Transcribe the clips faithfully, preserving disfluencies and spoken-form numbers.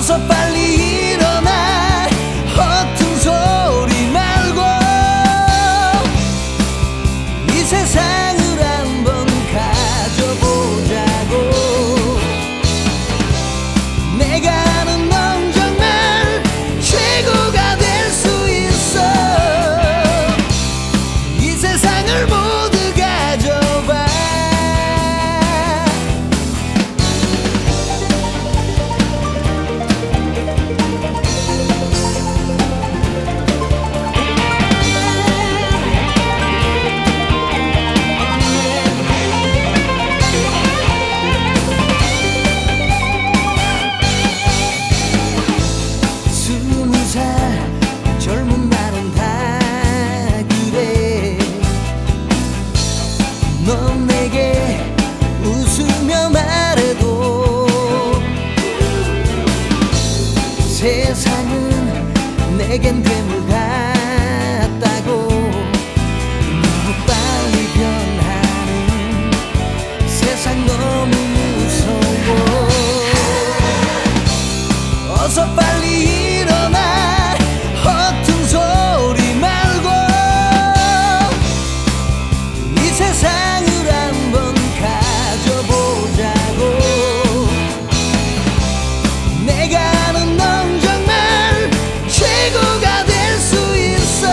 어서 빨리 일어나 허튼 소리 말고 이 세상을 한번 가져보자고. 내가 아는 넌 정말 최고가 될 수 있어. 이 세상을 모두 가져봐. 젊은 날은 다 그래. 넌 내게 웃으며 말해도 세상은 내겐 괴물 같다고. 너무 빨리 변하는 세상 너무 무서워. 어서 빨리 일어나 허튼 소리 말고 이 세상을 한번 가져보자고. 내가 아는 넌 정말 최고가 될 수 있어.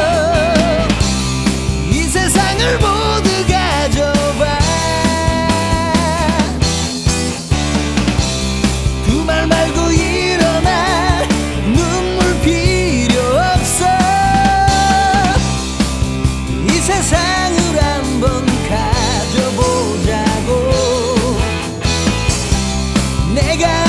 이 세상을 모두 가져봐. 두 말 말고 일어나. 눈물 필요 없어. 이 세상을 한번 가져보자고. 내가